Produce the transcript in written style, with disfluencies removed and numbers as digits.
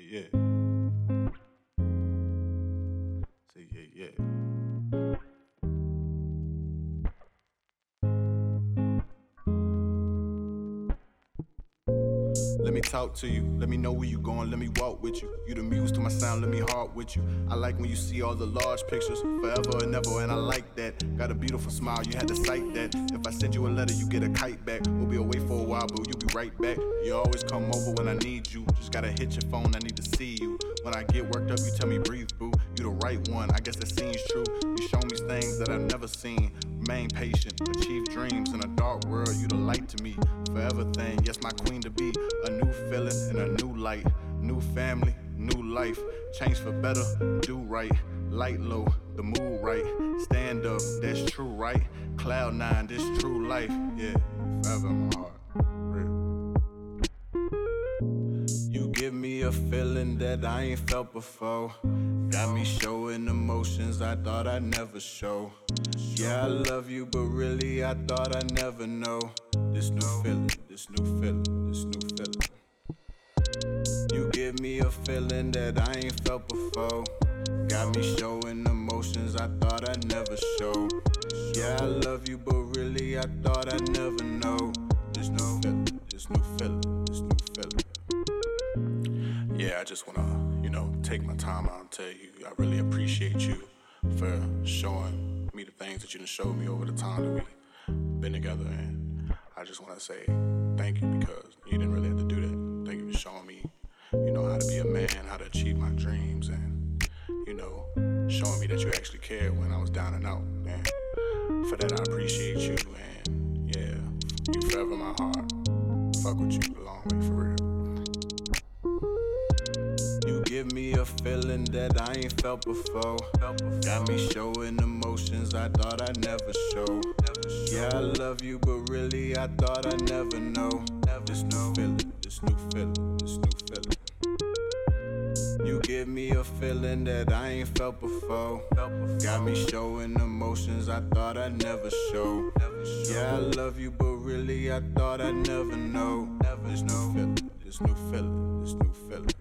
yeah. Say yeah, yeah. Let me talk to you, let me know where you going, let me walk with you. You the muse to my sound, let me heart with you. I like when you see all the large pictures, forever and ever, and I like that. Got a beautiful smile, you had to cite that. If I send you a letter, you get a kite back. We'll be away for a while, but you'll be right back. You always come over when I need you. Just gotta hit your phone, I need to see you. When I get worked up, you tell me breathe, boo. You the right one, I guess that seems true. You show me things that I've never seen. Remain patient, achieve dreams in a dark world. You the light to me, forever thing. Yes, my queen to be. A new feeling and a new light. New family, new life. Change for better, do right. Light low, the mood right. Stand up, that's true, right? Cloud nine, this true life. Yeah, forever in my heart. Real. You give me a feeling that I ain't felt before. Got me showing emotions I thought I'd never show. Yeah, I love you, but really I thought I'd never know. This new feeling, this new feeling, this new feeling. You give me a feeling that I ain't felt before. Got me showing emotions I thought I'd never show. Yeah, I love you, but really I thought I'd never know. This new feeling, this new feeling, this new feeling. Yeah, I just wanna, take my time out and tell you I really appreciate you for showing me the things that you done showed me over the time that we've been together. And I just wanna say thank you, because you didn't really have to do that. Thank you for showing me, how to be a man, how to achieve my dreams, and, showing me that you actually cared when I was down and out. And for that, I appreciate you, and yeah, you forever in my heart. Fuck with you a long way, for real. You give me a feeling that I ain't felt before. Got me showing emotions I thought I'd never show. Yeah, I love you, but really I thought I'd never know. This new feeling, this new feeling, this new feeling. You give me a feeling that I ain't felt before. Got me showing emotions I thought I'd never show. Yeah, I love you, but really I thought I'd never know. This new feeling, this new feeling, this new feeling.